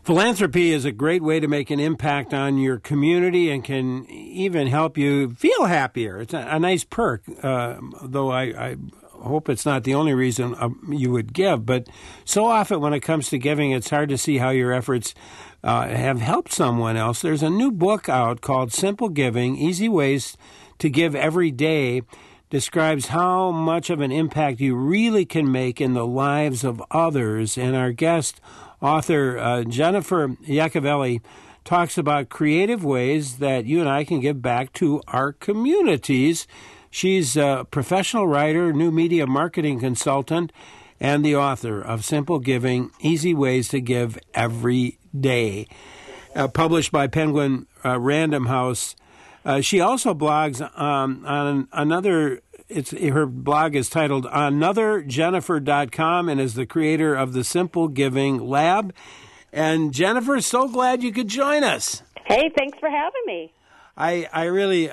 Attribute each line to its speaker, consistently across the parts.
Speaker 1: Philanthropy is a great way to make an impact on your community and can even help you feel happier. It's a nice perk, though I hope it's not the only reason you would give. But so often when it comes to giving, it's hard to see how your efforts have helped someone else. There's a new book out called Simple Giving, Easy Ways to Give Every Day. Describes how much of an impact you really can make in the lives of others. And our guest, author Jennifer Iacovelli, talks about creative ways that you and I can give back to our communities. She's a professional writer, new media marketing consultant, and the author of Simple Giving, Easy Ways to Give Every Day, published by Penguin Random House. She also blogs on another. Her blog is titled AnotherJennifer.com and is the creator of the Simple Giving Lab. And Jennifer, so glad you could join us.
Speaker 2: Hey, thanks for having me.
Speaker 1: I really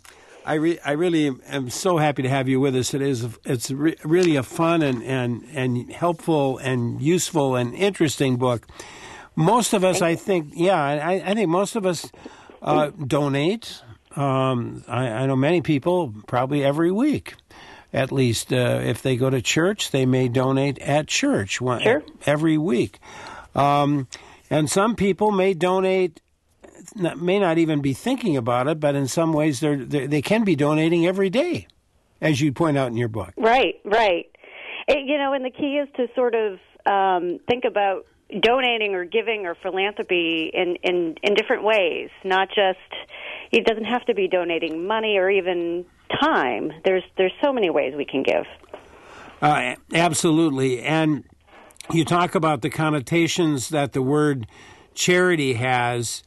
Speaker 1: am so happy to have you with us. It's really a fun and helpful and useful and interesting book. Most of us, I think most of us donate. I know many people probably every week, at least if they go to church, they may donate at church every week. And some people may donate, may not even be thinking about it, but in some ways they can be donating every day, as you point out in your book.
Speaker 2: Right. And the key is to sort of think about donating or giving or philanthropy in different ways, not just. It doesn't have to be donating money or even time. There's so many ways we can give.
Speaker 1: Absolutely. And you talk about the connotations that the word charity has.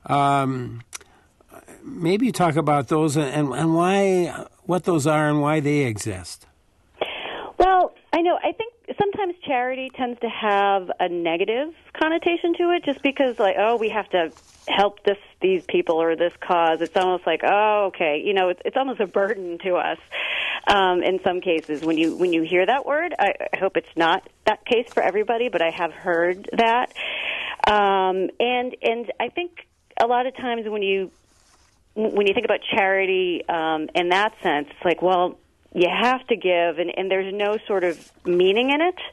Speaker 1: Maybe talk about those and why, what those are and why they exist.
Speaker 2: Well, I think sometimes charity tends to have a negative connotation to it just because, we have to help these people or this cause. It's almost like, okay, it's almost a burden to us in some cases when you hear that word. I hope it's not that case for everybody, but I have heard that. And I think a lot of times when you think about charity in that sense, it's like, well, you have to give, and there's no sort of meaning in it.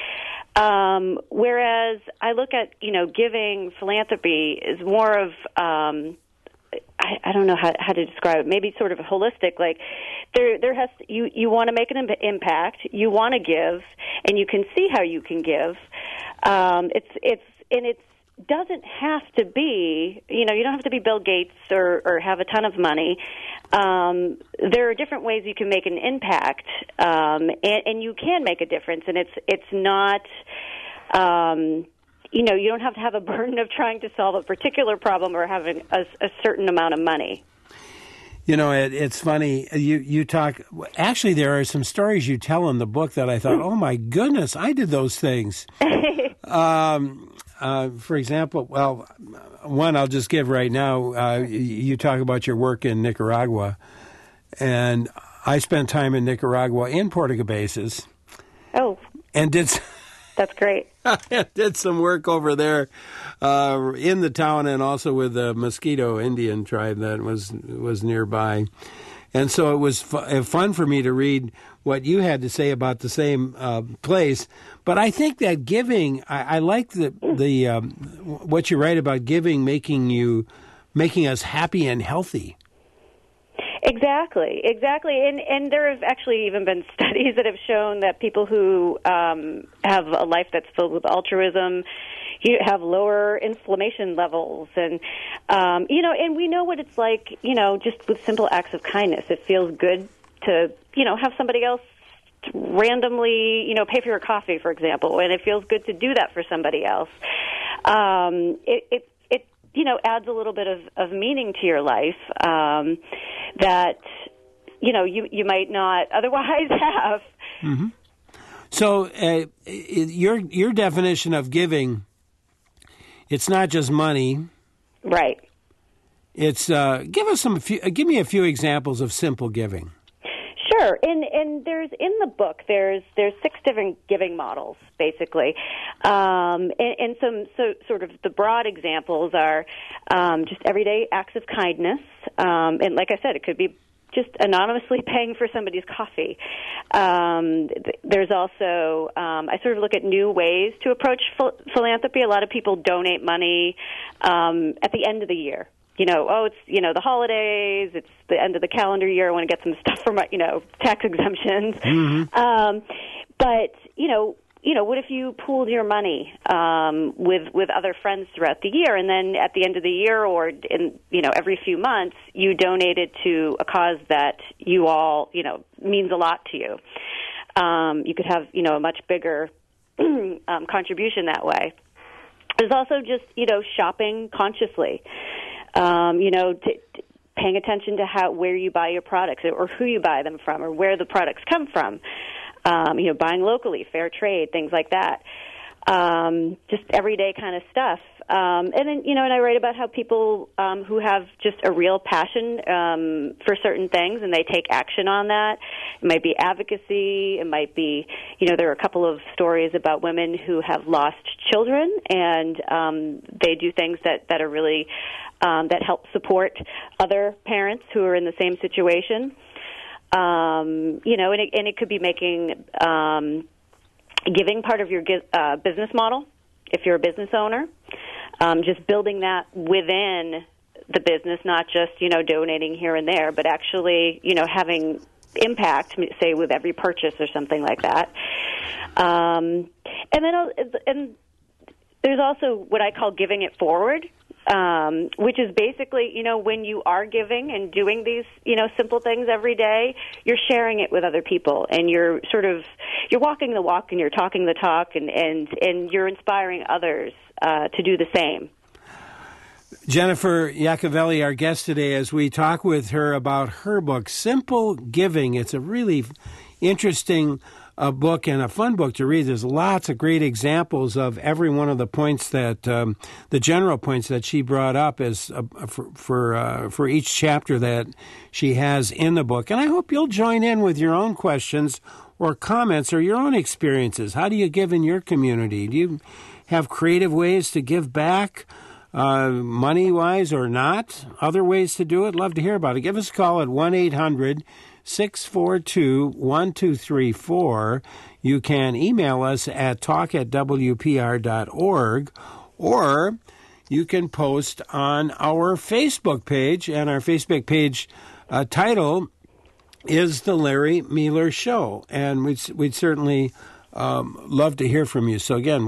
Speaker 2: Whereas I look at, giving, philanthropy is more of, I don't know how to describe it, maybe sort of holistic, like there has to, you want to make an impact, you want to give, and you can see how you can give. It doesn't have to be, you don't have to be Bill Gates or have a ton of money. There are different ways you can make an impact, and you can make a difference. And it's not, you don't have to have a burden of trying to solve a particular problem or having a certain amount of money.
Speaker 1: It's funny. You talk. Actually, there are some stories you tell in the book that I thought, oh my goodness, I did those things. For example, one I'll just give right now. You talk about your work in Nicaragua, and I spent time in Nicaragua in Puerto Cabezas.
Speaker 2: Oh,
Speaker 1: and
Speaker 2: that's great.
Speaker 1: Did some work over there in the town, and also with the Mosquito Indian tribe that was nearby. And so it was fun for me to read what you had to say about the same place. But I think that giving, I like the what you write about giving making us happy and healthy.
Speaker 2: Exactly. And there have actually even been studies that have shown that people who have a life that's filled with altruism, you have lower inflammation levels, and and we know what it's like, just with simple acts of kindness. It feels good to, have somebody else randomly, pay for your coffee, for example, and it feels good to do that for somebody else. It adds a little bit of meaning to your life that, you might not otherwise have.
Speaker 1: Mm-hmm. So your definition of giving, it's not just money.
Speaker 2: Right.
Speaker 1: It's give me a few examples of simple giving.
Speaker 2: Sure. And and there's in the book there's 6 different giving models basically, and some sort of the broad examples are just everyday acts of kindness, and like I said, it could be just anonymously paying for somebody's coffee. There's also, I sort of look at new ways to approach philanthropy. A lot of people donate money at the end of the year. It's, the holidays, it's the end of the calendar year, I want to get some stuff for my, tax exemptions.
Speaker 1: Mm-hmm.
Speaker 2: But, what if you pooled your money with other friends throughout the year, and then at the end of the year or in every few months you donated to a cause that you all means a lot to you. You could have a much bigger contribution that way. There's also just shopping consciously, paying attention to where you buy your products or who you buy them from or where the products come from. Buying locally, fair trade, things like that. Just everyday kind of stuff. And then, and I write about how people who have just a real passion for certain things and they take action on that. It might be advocacy. It might be, there are a couple of stories about women who have lost children, and they do things that are really, that help support other parents who are in the same situation. And it could be making giving part of your business model if you're a business owner, just building that within the business, not just, donating here and there, but actually, having impact, say, with every purchase or something like that. And there's also what I call giving it forward. Which is basically, when you are giving and doing these, simple things every day, you're sharing it with other people, and you're walking the walk and you're talking the talk, and you're inspiring others to do the same.
Speaker 1: Jennifer Iacovelli, our guest today, as we talk with her about her book, Simple Giving. It's a really interesting book and a fun book to read. There's lots of great examples of every one of the points that the general points that she brought up as for each chapter that she has in the book. And I hope you'll join in with your own questions or comments or your own experiences. How do you give in your community? Do you have creative ways to give back, money-wise or not? Other ways to do it? Love to hear about it. Give us a call at 1-800-642-1234. You can email us at talk@wpr.org, or you can post on our Facebook page, and our Facebook page title is The Larry Mueller Show, and we'd certainly love to hear from you. So again,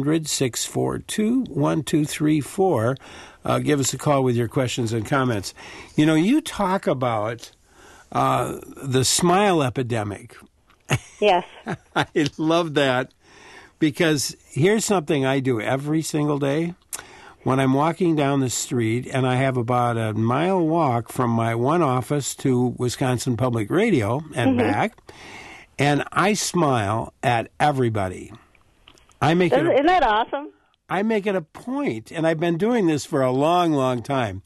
Speaker 1: 1-800-642-1234. Give us a call with your questions and comments. You talk about the smile epidemic.
Speaker 2: Yes.
Speaker 1: I love that, because here's something I do every single day. When I'm walking down the street, and I have about a mile walk from my one office to Wisconsin Public Radio and back, and I smile at everybody.
Speaker 2: Isn't that awesome?
Speaker 1: I make it a point, and I've been doing this for a long, long time.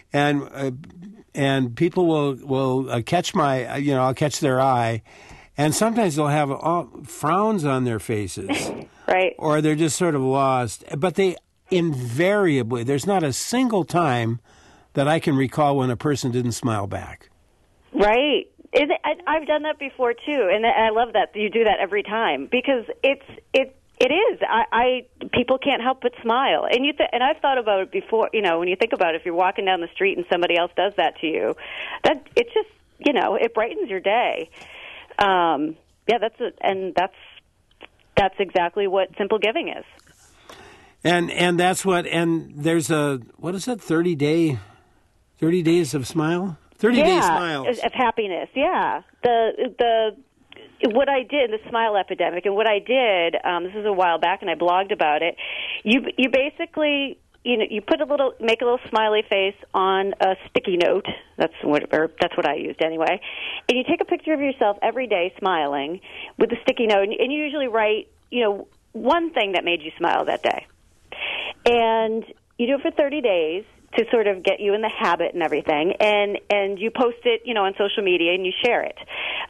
Speaker 1: And people will catch I'll catch their eye, and sometimes they'll have frowns on their faces.
Speaker 2: Right.
Speaker 1: Or they're just sort of lost. But they invariably, there's not a single time that I can recall when a person didn't smile back.
Speaker 2: Right. I've done that before too, and I love that you do that every time, because it is. People can't help but smile, and and I've thought about it before. When you think about it, if you're walking down the street and somebody else does that to you, that it just it brightens your day. That's exactly what simple giving is.
Speaker 1: And that's and there's what is it, 30 days of smile? 30 day smiles.
Speaker 2: Of happiness, yeah. What I did, the smile epidemic, and what I did, this was a while back, and I blogged about it. You basically, you make a little smiley face on a sticky note. That's what I used anyway. And you take a picture of yourself every day smiling with the sticky note, and you usually write, one thing that made you smile that day. And you do it for 30 days to sort of get you in the habit and everything, and you post it, on social media, and you share it.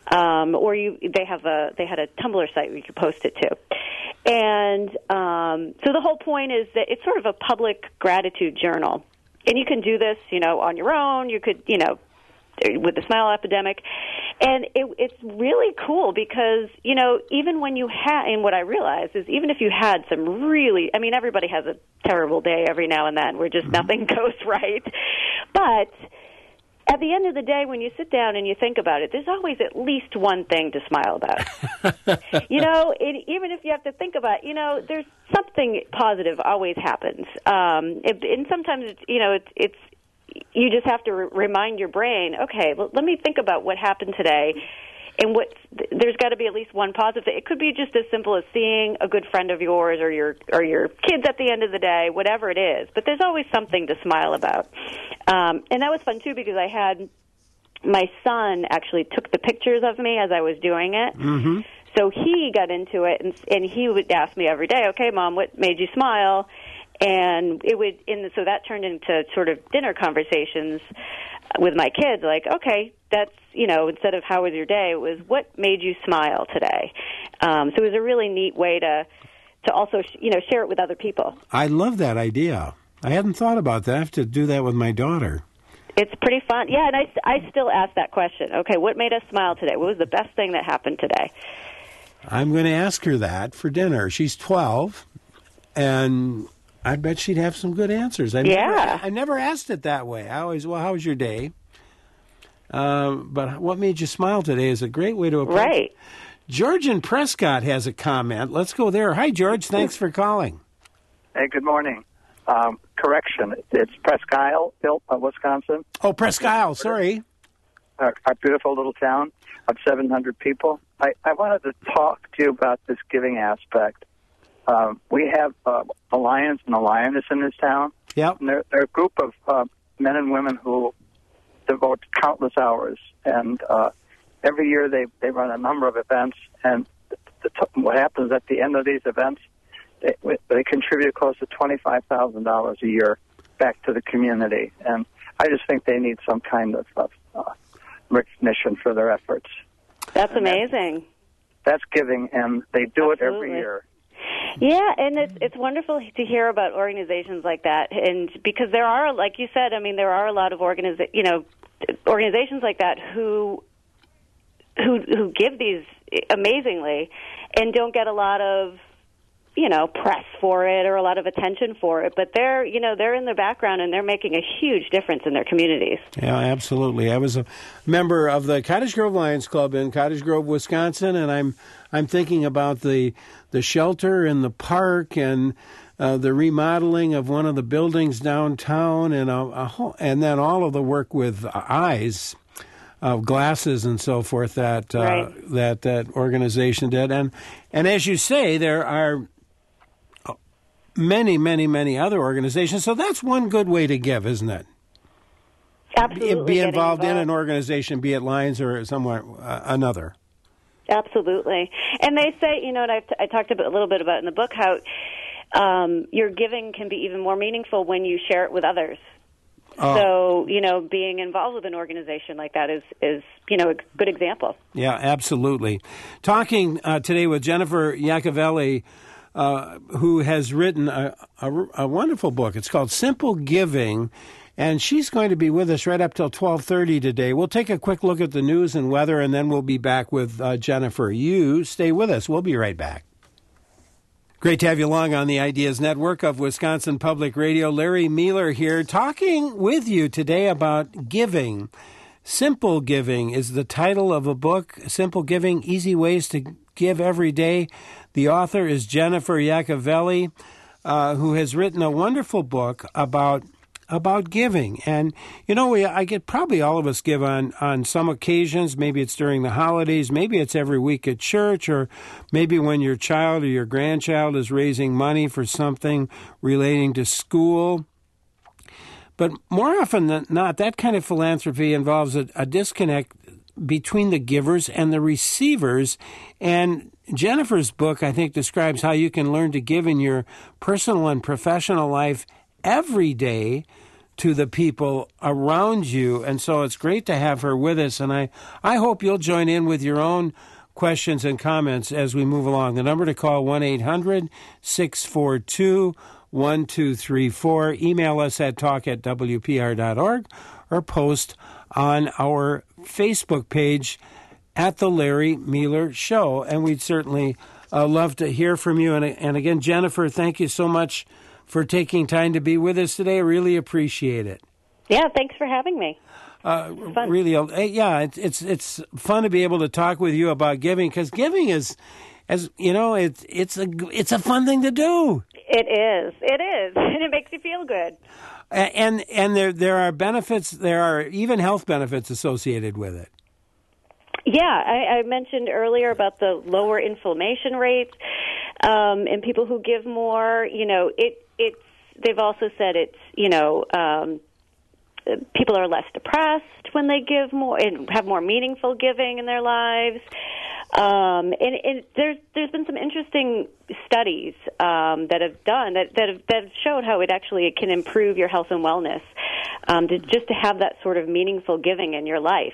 Speaker 2: or they had a Tumblr site where you could post it to. And so the whole point is that it's sort of a public gratitude journal. And you can do this, on your own. You could, with the Smile Epidemic. And it's really cool because, even when you and what I realized is even if you had some really, everybody has a terrible day every now and then where just nothing goes right. But at the end of the day, when you sit down and you think about it, there's always at least one thing to smile about. Even if you have to think about it, there's something positive always happens. And sometimes, it's you just have to remind your brain, okay, well, let me think about what happened today. And there's got to be at least one positive. It could be just as simple as seeing a good friend of yours or your kids at the end of the day, whatever it is. But there's always something to smile about. And that was fun, too, because I had my son actually took the pictures of me as I was doing it.
Speaker 1: Mm-hmm.
Speaker 2: So he got into it, and he would ask me every day, okay, Mom, what made you smile? And so that turned into sort of dinner conversations with my kids, like, okay, that's, instead of how was your day, it was what made you smile today. So it was a really neat way to also, share it with other people.
Speaker 1: I love that idea. I hadn't thought about that. I have to do that with my daughter.
Speaker 2: It's pretty fun. Yeah, and I still ask that question. Okay, what made us smile today? What was the best thing that happened today?
Speaker 1: I'm going to ask her that for dinner. She's 12, and I bet she'd have some good answers. I never asked it that way. I always, well, how was your day? But what made you smile today is a great way to approach
Speaker 2: right.
Speaker 1: it. George in Prescott has a comment. Let's go there. Hi, George. Thanks for calling.
Speaker 3: Hey, good morning. Correction, it's Presque Isle, Wisconsin.
Speaker 1: Oh, Presque Isle, sorry.
Speaker 3: Our beautiful little town of 700 people. I wanted to talk to you about this giving aspect. We have a lion and a lioness in this town.
Speaker 1: Yep.
Speaker 3: And they're a group of men and women who devote countless hours. And every year they run a number of events. And what happens at the end of these events, they contribute close to $25,000 a year back to the community. And I just think they need some kind of recognition for their efforts.
Speaker 2: That's amazing.
Speaker 3: That's giving, and they do
Speaker 2: Absolutely.
Speaker 3: It every year.
Speaker 2: Yeah, and it's wonderful to hear about organizations like that, and because there are, like you said, there are a lot of organizations like that who give these amazingly and don't get a lot of press for it or a lot of attention for it, but they're in the background and they're making a huge difference in their communities.
Speaker 1: Yeah, absolutely. I was a member of the Cottage Grove Lions Club in Cottage Grove, Wisconsin, and I'm thinking about the shelter and the park and the remodeling of one of the buildings downtown, and then all of the work with eyes. Of glasses and so forth that
Speaker 2: right.
Speaker 1: that organization did, and as you say, there are many, many, many other organizations. So that's one good way to give, isn't it?
Speaker 2: Absolutely,
Speaker 1: be involved in an organization, be it Lions or somewhere another.
Speaker 2: Absolutely, and they say, and I talked a little bit about in the book how your giving can be even more meaningful when you share it with others. So, being involved with an organization like that is a good example. Yeah,
Speaker 1: absolutely. Talking today with Jennifer Iacovelli, who has written a wonderful book. It's called Simple Giving, and she's going to be with us right up till 12:30 today. We'll take a quick look at the news and weather, and then we'll be back with Jennifer. You stay with us. We'll be right back. Great to have you along on the Ideas Network of Wisconsin Public Radio. Larry Mueller here, talking with you today about giving. Simple Giving is the title of a book, Simple Giving, Easy Ways to Give Every Day. The author is Jennifer Iacovelli, who has written a wonderful book about giving. And, I get probably all of us give on some occasions. Maybe it's during the holidays. Maybe it's every week at church, or maybe when your child or your grandchild is raising money for something relating to school. But more often than not, that kind of philanthropy involves a disconnect between the givers and the receivers. And Jennifer's book, I think, describes how you can learn to give in your personal and professional life every day to the people around you. And so it's great to have her with us. And I hope you'll join in with your own questions and comments as we move along. The number to call, 1-800-642-1234. Email us at talk@wpr.org or post on our Facebook page at The Larry Mueller Show. And we'd certainly love to hear from you. And again, Jennifer, thank you so much for taking time to be with us today. I really appreciate it.
Speaker 2: Yeah, thanks for having me. Fun.
Speaker 1: Really, yeah, it's fun to be able to talk with you about giving, because giving is, as you know, it's a fun thing to do.
Speaker 2: It is, and it makes you feel good.
Speaker 1: And there are benefits. There are even health benefits associated with it.
Speaker 2: Yeah, I mentioned earlier about the lower inflammation rates in people who give more. You know, they've also said people are less depressed when they give more and have more meaningful giving in their lives. And there's been some interesting studies that have done that have showed how it can improve your health and wellness to have that sort of meaningful giving in your life.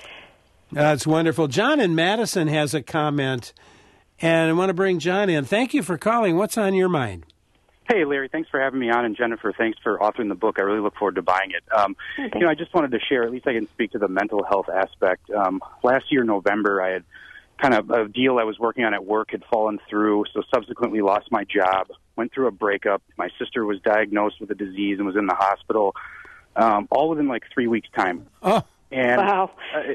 Speaker 1: That's wonderful. John in Madison has a comment, and I want to bring John in. Thank you for calling. What's on your mind?
Speaker 4: Hey, Larry, thanks for having me on, and Jennifer, thanks for authoring the book. I really look forward to buying it. I just wanted to share, at least I can speak to the mental health aspect. Last year, November, I had kind of a deal I was working on at work had fallen through, so subsequently lost my job, went through a breakup. My sister was diagnosed with a disease and was in the hospital, all within like 3 weeks' time.
Speaker 1: Oh,
Speaker 4: and
Speaker 2: wow.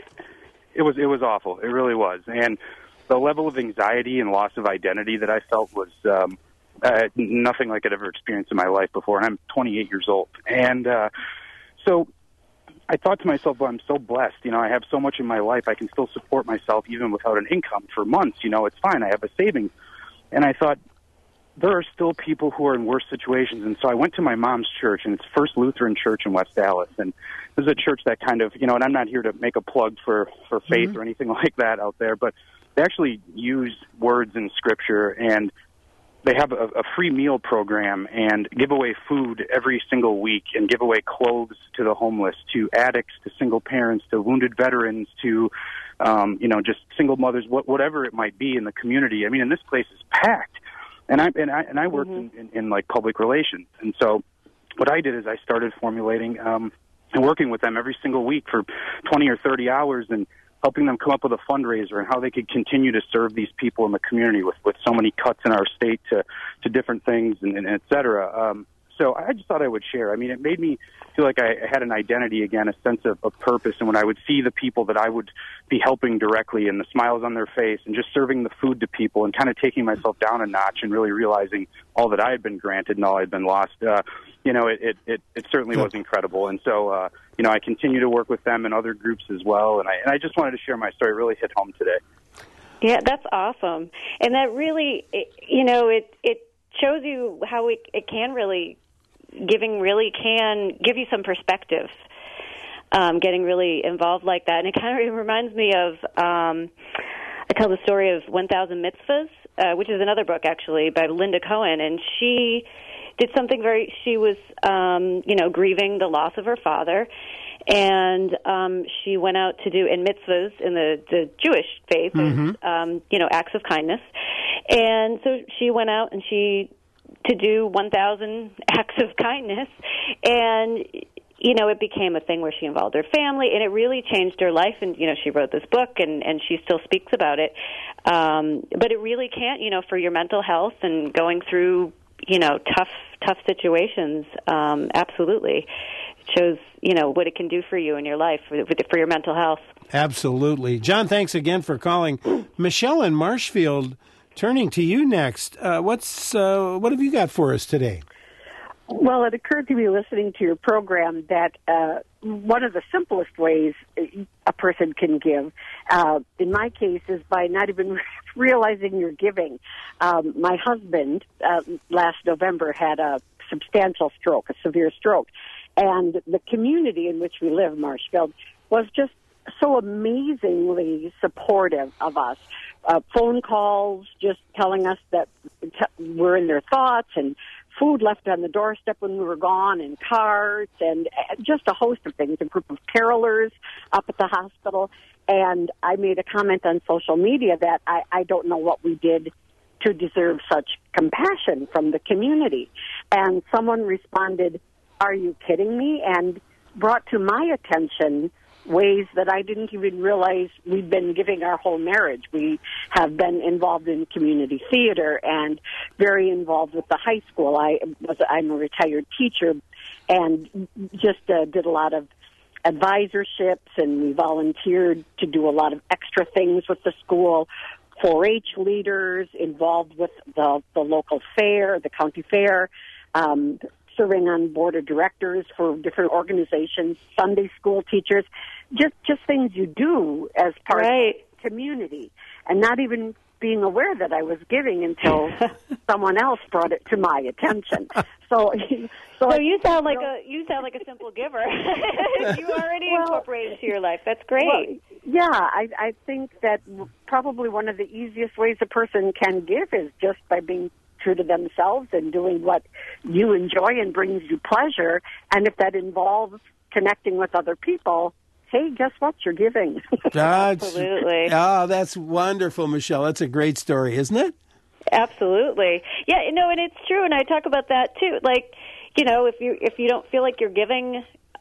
Speaker 4: It was awful. It really was. And the level of anxiety and loss of identity that I felt was nothing like I'd ever experienced in my life before. And I'm 28 years old. And so I thought to myself, well, I'm so blessed. You know, I have so much in my life. I can still support myself even without an income for months. You know, it's fine. I have a savings. And I thought, there are still people who are in worse situations. And so I went to my mom's church, and it's First Lutheran Church in West Dallas. And this is a church that kind of, and I'm not here to make a plug for faith or anything like that out there, but they actually use words in Scripture, and they have a free meal program and give away food every single week and give away clothes to the homeless, to addicts, to single parents, to wounded veterans, to, just single mothers, whatever it might be in the community. I mean, and this place is packed. And I worked in like public relations. And so what I did is I started formulating and working with them every single week for 20 or 30 hours and helping them come up with a fundraiser and how they could continue to serve these people in the community with so many cuts in our state to different things and et cetera. So I just thought I would share. I mean, it made me feel like I had an identity again, a sense of purpose. And when I would see the people that I would be helping directly and the smiles on their face and just serving the food to people and kind of taking myself down a notch and really realizing all that I had been granted and all I'd been lost, it certainly was incredible. And so, I continue to work with them and other groups as well. And I just wanted to share my story. It really hit home today.
Speaker 2: Yeah, that's awesome. And that really, it shows you how it can really, giving really can give you some perspective, getting really involved like that. And it kind of reminds me of, I tell the story of 1,000 Mitzvahs, which is another book, actually, by Linda Cohen. And she did something she was, grieving the loss of her father. And she went out to do, in mitzvahs, in the Jewish faith, acts of kindness. And so she went out and to do 1,000 acts of kindness. And, it became a thing where she involved her family, and it really changed her life. And, she wrote this book, and she still speaks about it. But it really can't, for your mental health and going through, tough situations, absolutely. It shows, what it can do for you in your life, for your mental health.
Speaker 1: Absolutely. John, thanks again for calling. Michelle in Marshfield, turning to you next. What have you got for us today?
Speaker 5: Well, it occurred to me listening to your program that one of the simplest ways a person can give, in my case, is by not even realizing you're giving. My husband, last November, had a substantial stroke, a severe stroke. And the community in which we live, Marshfield, was just so amazingly supportive of us. Phone calls just telling us that we're in their thoughts, and food left on the doorstep when we were gone, and carts, and just a host of things, a group of carolers up at the hospital. And I made a comment on social media that I don't know what we did to deserve such compassion from the community. And someone responded, "Are you kidding me?" and brought to my attention ways that I didn't even realize we'd been giving our whole marriage. We have been involved in community theater and very involved with the high school. I'm a retired teacher and just did a lot of advisorships, and we volunteered to do a lot of extra things with the school. 4-H leaders involved with the local fair, the county fair, serving on board of directors for different organizations, Sunday school teachers, just things you do as part of the community, and not even being aware that I was giving until someone else brought it to my attention. So
Speaker 2: you sound like a simple giver. You already incorporated into your life. That's great.
Speaker 5: Well, yeah, I think that probably one of the easiest ways a person can give is just by being true to themselves and doing what you enjoy and brings you pleasure. And if that involves connecting with other people, hey, guess what? You're giving.
Speaker 2: Absolutely.
Speaker 1: Oh, that's wonderful, Michelle. That's a great story, isn't it?
Speaker 2: Absolutely. Yeah, and it's true, and I talk about that too. Like, if you don't feel like you're giving,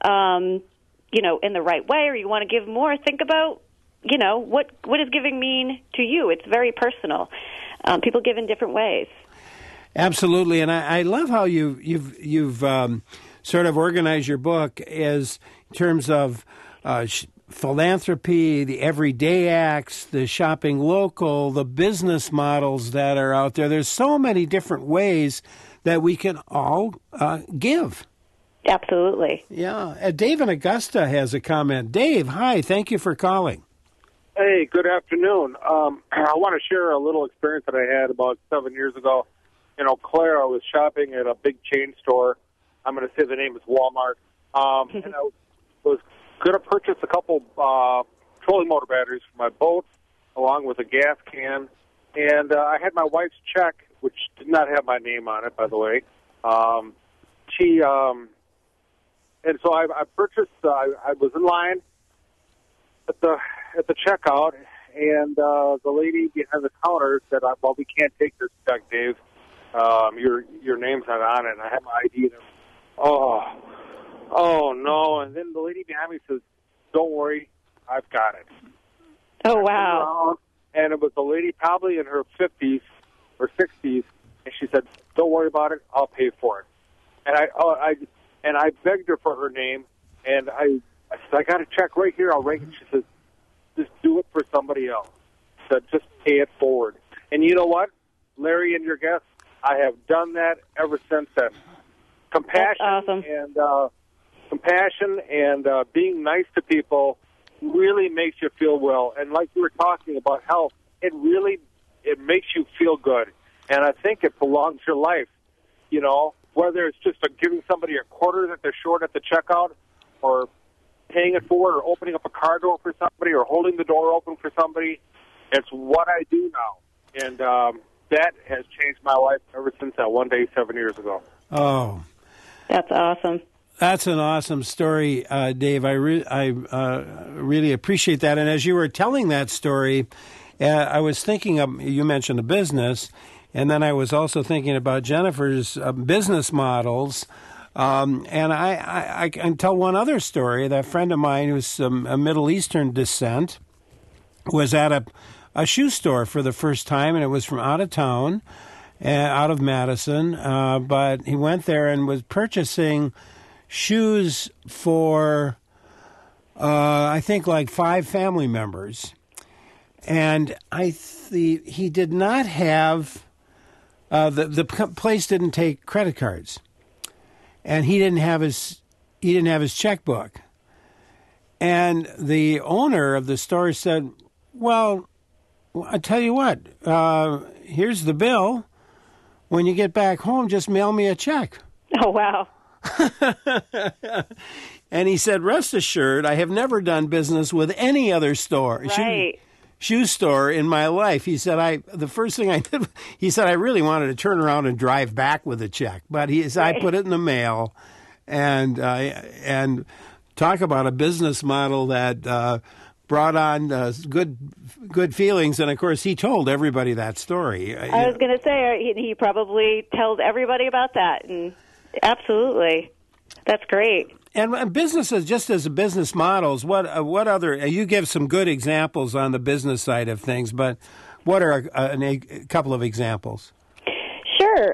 Speaker 2: in the right way, or you want to give more, think about, what does giving mean to you? It's very personal. People give in different ways.
Speaker 1: Absolutely, and I love how you've sort of organized your book as in terms of philanthropy, the everyday acts, the shopping local, the business models that are out there. There's so many different ways that we can all give.
Speaker 2: Absolutely.
Speaker 1: Yeah. Dave in Augusta has a comment. Dave, hi. Thank you for calling.
Speaker 6: Hey, good afternoon. I want to share a little experience that I had about 7 years ago. In Eau Claire, I was shopping at a big chain store. I'm going to say the name is Walmart. And I was going to purchase a couple trolling motor batteries for my boat, along with a gas can. And I had my wife's check, which did not have my name on it, by the way. And so I purchased. I was in line at the checkout, and the lady behind the counter said, "Well, we can't take this check, Dave. Your name's not on it." And I had my ID. And oh no! And then the lady behind me says, "Don't worry, I've got it."
Speaker 2: Oh wow!
Speaker 6: And it was a lady probably in her 50s or 60s, and she said, "Don't worry about it. I'll pay for it." And I begged her for her name, and I said, "I got a check right here. I'll write it." She says, "Just do it for somebody else." She said, "Just pay it forward." And you know what, Larry and your guest, I have done that ever since then. Compassion and being nice to people really makes you feel well. And like you were talking about health, it makes you feel good. And I think it prolongs your life, whether it's just giving somebody a quarter that they're short at the checkout, or paying it forward, or opening up a car door for somebody, or holding the door open for somebody. It's what I do now. And that has changed my life ever since that one day 7 years ago.
Speaker 1: Oh.
Speaker 2: That's awesome.
Speaker 1: That's an awesome story, Dave. I really appreciate that. And as you were telling that story, I was thinking of, you mentioned a business, and then I was also thinking about Jennifer's business models. And I can tell one other story. That friend of mine who's a Middle Eastern descent was at a shoe store for the first time, and it was from out of town, out of Madison. But he went there and was purchasing shoes for, I think, like 5 family members. And he did not have, the place didn't take credit cards. And he didn't have his checkbook. And the owner of the store said, "Well, I tell you what, here's the bill. When you get back home, just mail me a check."
Speaker 2: Oh, wow.
Speaker 1: And he said, "Rest assured, I have never done business with any other store."
Speaker 2: Right.
Speaker 1: shoe store in my life. He said, the first thing I did, he said, I really wanted to turn around and drive back with a check. But I put it in the mail, and talk about a business model that brought on good feelings. And, of course, he told everybody that story.
Speaker 2: I was going to say, he probably tells everybody about that. And absolutely. That's great.
Speaker 1: And businesses, just as business models, what other, you give some good examples on the business side of things, but what are a couple of examples?
Speaker 2: Sure.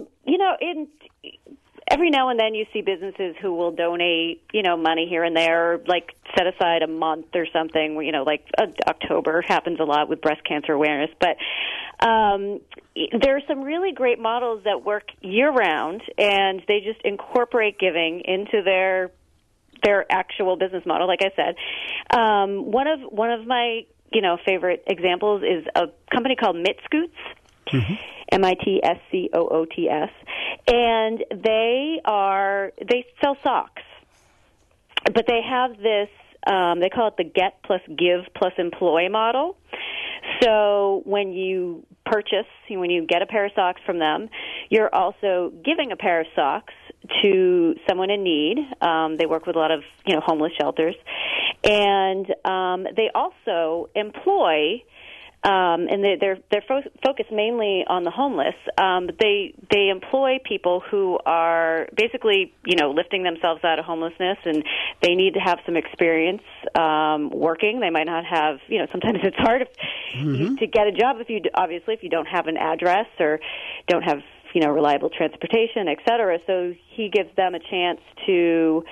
Speaker 2: Every now and then you see businesses who will donate, money here and there, like set aside a month or something, like October happens a lot with breast cancer awareness. But there are some really great models that work year-round, and they just incorporate giving into their actual business model, like I said. One of my, favorite examples is a company called Mitscoots. Mm-hmm. Mitscoots, and they sell socks, but they have this. They call it the Get plus Give plus Employ model. So when you purchase, when you get a pair of socks from them, you're also giving a pair of socks to someone in need. They work with a lot of homeless shelters, and they also employ. And they're focused mainly on the homeless. But they employ people who are basically lifting themselves out of homelessness, and they need to have some experience working. They might not have sometimes it's hard to get a job if you don't have an address or don't have reliable transportation, et cetera. So he gives them a chance to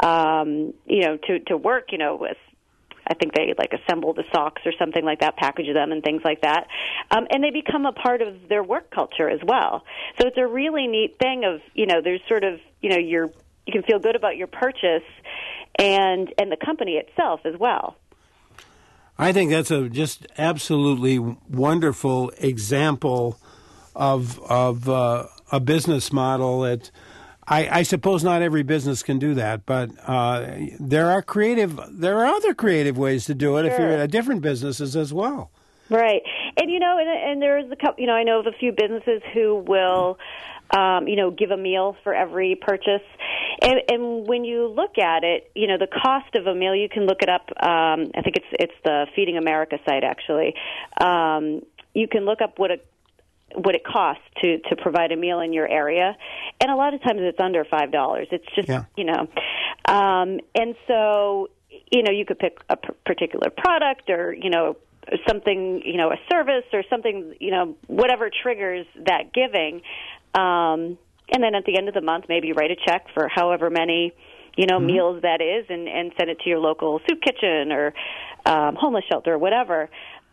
Speaker 2: work with. I think they assemble the socks or something like that, package them and things like that. And they become a part of their work culture as well. So it's a really neat thing of, there's sort of, you can feel good about your purchase and the company itself as well.
Speaker 1: I think that's a just absolutely wonderful example of a business model that I suppose not every business can do that, but there are other creative ways to do it. Sure. If you're at different businesses as well. Right,
Speaker 2: and and there's a couple. I know of a few businesses who will, give a meal for every purchase, and when you look at it, the cost of a meal, you can look it up. I think it's the Feeding America site actually. You can look up what it costs to provide a meal in your area, and a lot of times it's under $5. It's just and so you could pick a particular product or something a service or something whatever triggers that giving, and then at the end of the month maybe you write a check for however many meals that is, and send it to your local soup kitchen or homeless shelter or whatever.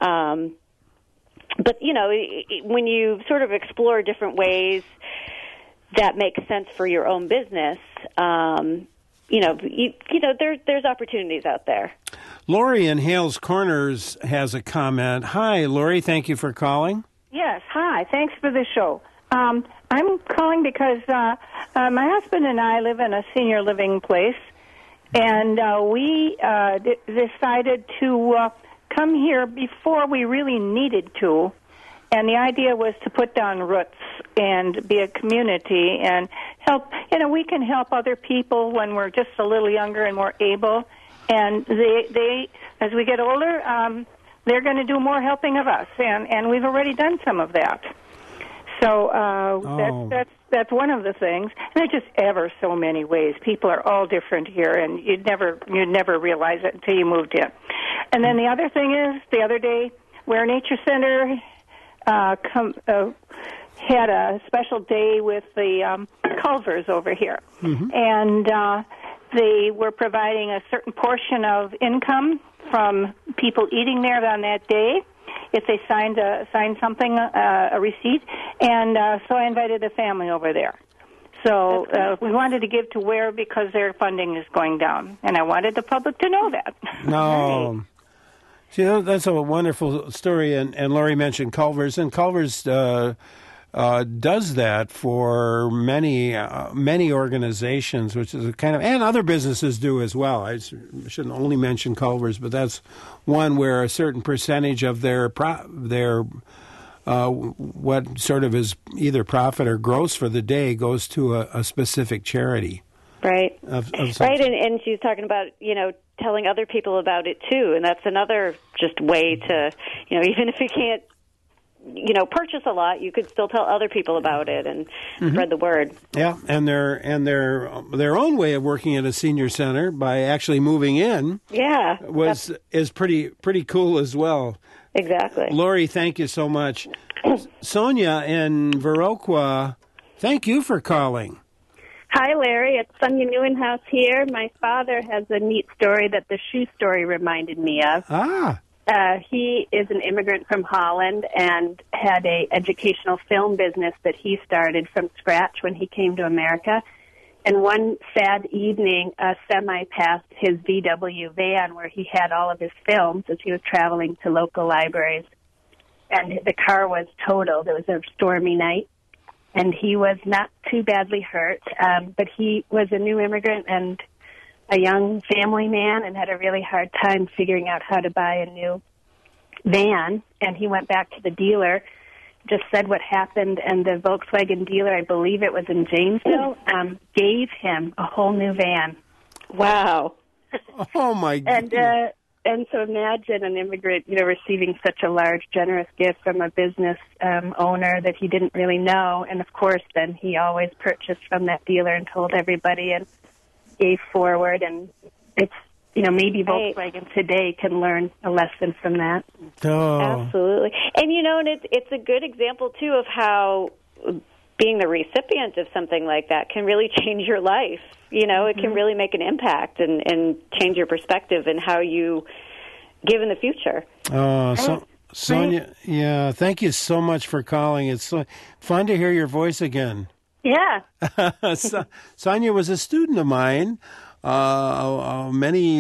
Speaker 2: But, when you sort of explore different ways that make sense for your own business, there's opportunities out there.
Speaker 1: Lori in Hales Corners has a comment. Hi, Lori. Thank you for calling.
Speaker 7: Yes. Hi. Thanks for the show. I'm calling because my husband and I live in a senior living place, and we decided to come here before we really needed to, and the idea was to put down roots and be a community and help. We can help other people when we're just a little younger and more able, and they as we get older, they're going to do more helping of us, and we've already done some of that. So that's one of the things. And there's just ever so many ways. People are all different here, and you'd never realize it until you moved in. And then the other thing is, the other day, Ware Nature Center had a special day with the Culvers over here, and they were providing a certain portion of income from people eating there on that day if they signed something, a receipt, and so I invited the family over there. So we wanted to give to Ware because their funding is going down, and I wanted the public to know that.
Speaker 1: No. See, that's a wonderful story, and Lori mentioned Culver's, and Culver's does that for many organizations, which is a kind of, and other businesses do as well. I shouldn't only mention Culver's, but that's one where a certain percentage of their what sort of is either profit or gross for the day goes to a specific charity.
Speaker 2: Right. Right, and she's talking about, telling other people about it too, and that's another just way to, even if you can't, purchase a lot, you could still tell other people about it and spread the word. Yeah,
Speaker 1: and their own way of working at a senior center by actually moving in, is pretty cool as well.
Speaker 2: Exactly.
Speaker 1: Lori, thank you so much. Sonia in Viroqua, thank you for calling.
Speaker 8: Hi, Larry. It's Sonia Newenhouse here. My father has a neat story that the shoe story reminded me of. He is an immigrant from Holland and had a educational film business that he started from scratch when he came to America. And one sad evening, a semi passed his VW van where he had all of his films as he was traveling to local libraries. And the car was totaled. It was a stormy night. And he was not too badly hurt, but he was a new immigrant and a young family man and had a really hard time figuring out how to buy a new van. And he went back to the dealer, just said what happened, and the Volkswagen dealer, I believe it was in Janesville, gave him a whole new van.
Speaker 2: Wow.
Speaker 1: Oh, my goodness.
Speaker 8: And so imagine an immigrant, receiving such a large, generous gift from a business owner that he didn't really know. And, of course, then he always purchased from that dealer and told everybody and gave forward. And it's, maybe Volkswagen today can learn a lesson from that.
Speaker 1: Oh.
Speaker 2: Absolutely. And, and it's a good example, too, of how being the recipient of something like that can really change your life. It can really make an impact and change your perspective and how you give in the future.
Speaker 1: Sonia, thank you so much for calling. It's so fun to hear your voice again.
Speaker 8: Yeah.
Speaker 1: Sonia was a student of mine many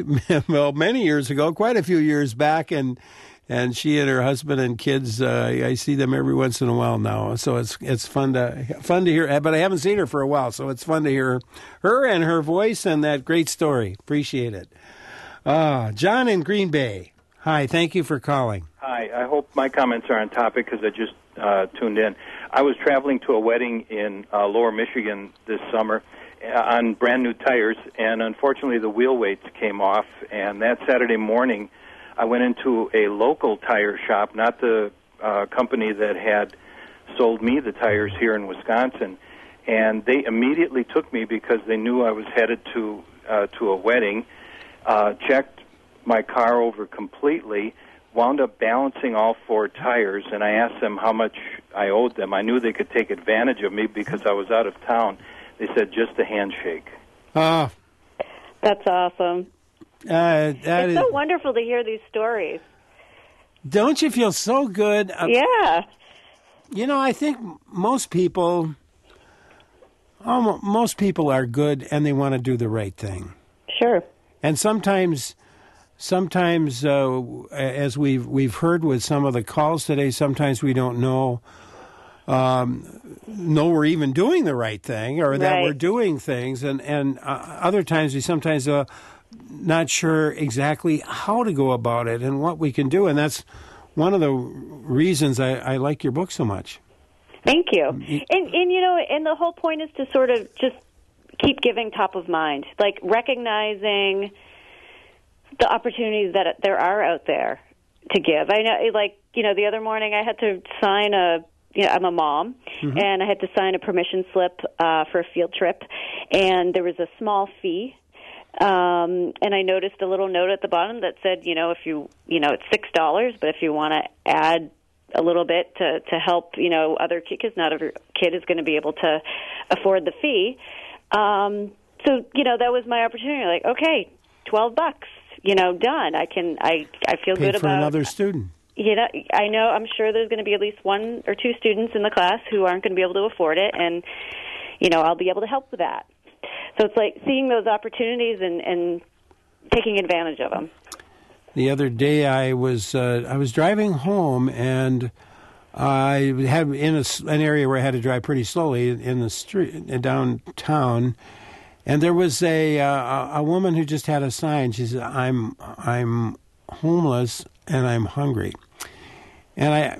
Speaker 1: years ago, quite a few years back, and she and her husband and kids, I see them every once in a while now. So it's fun to hear. But I haven't seen her for a while, so it's fun to hear her and her voice and that great story. Appreciate it. John in Green Bay. Hi, thank you for calling.
Speaker 9: Hi, I hope my comments are on topic because I just tuned in. I was traveling to a wedding in Lower Michigan this summer on brand new tires, and unfortunately the wheel weights came off. And that Saturday morning, I went into a local tire shop, not the company that had sold me the tires here in Wisconsin, and they immediately took me because they knew I was headed to a wedding, checked my car over completely, wound up balancing all four tires, and I asked them how much I owed them. I knew they could take advantage of me because I was out of town. They said just a handshake.
Speaker 2: That's awesome. It's so wonderful to hear these stories.
Speaker 1: Don't you feel so good?
Speaker 2: Yeah.
Speaker 1: I think most people are good and they want to do the right thing.
Speaker 2: Sure.
Speaker 1: And sometimes, as we've heard with some of the calls today, sometimes we don't know we're even doing the right thing or that we're doing things, and other times we sometimes not sure exactly how to go about it and what we can do, and that's one of the reasons I like your book so much.
Speaker 2: Thank you. And the whole point is to sort of just keep giving top of mind, like recognizing the opportunities that there are out there to give. I know, the other morning I had to sign I'm a mom, and I had to sign a permission slip for a field trip, and there was a small fee. And I noticed a little note at the bottom that said, if you, it's $6, but if you want to add a little bit to help, other kids, because not every kid is going to be able to afford the fee. So, that was my opportunity. Like, okay, $12, done. I feel good about
Speaker 1: for another student.
Speaker 2: I know, I'm sure there's going to be at least one or two students in the class who aren't going to be able to afford it, and, I'll be able to help with that. So it's like seeing those opportunities and taking advantage of them.
Speaker 1: The other day I was driving home, and I had in an area where I had to drive pretty slowly in the street downtown, and there was a woman who just had a sign. She said, "I'm homeless and I'm hungry," and I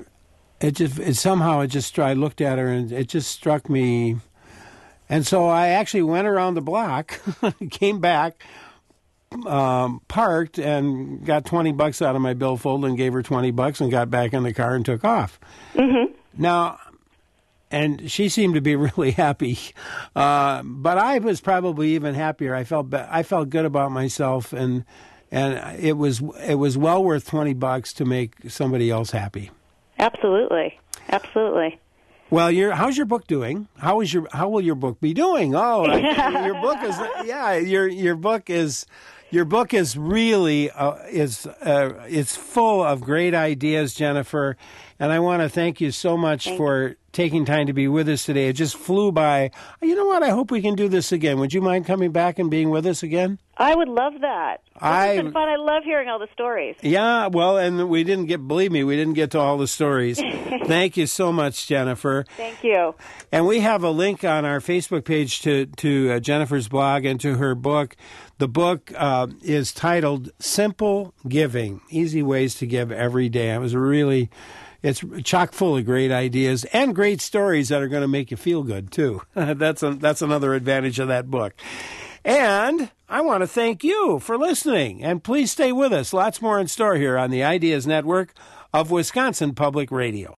Speaker 1: looked at her and it just struck me, and so I actually went around the block, came back. Parked and got $20 out of my billfold and gave her $20 and got back in the car and took off. Mm-hmm. Now, and she seemed to be really happy, but I was probably even happier. I felt good about myself, and it was well worth $20 to make somebody else happy.
Speaker 2: Absolutely.
Speaker 1: Well, how's your book doing? How will your book be doing? Oh, your book is really it's full of great ideas, Jennifer, and I want to thank you so much for taking time to be with us today. It just flew by. You know what? I hope we can do this again. Would you mind coming back and being with us again?
Speaker 2: I would love that. It's been fun. I love hearing all the stories.
Speaker 1: Yeah, well, and we didn't get to all the stories. Thank you so much, Jennifer.
Speaker 2: Thank you.
Speaker 1: And we have a link on our Facebook page to Jennifer's blog and to her book. The book is titled Simple Giving, Easy Ways to Give Every Day. It's chock full of great ideas and great stories that are going to make you feel good, too. That's another advantage of that book. And I want to thank you for listening. And please stay with us. Lots more in store here on the Ideas Network of Wisconsin Public Radio.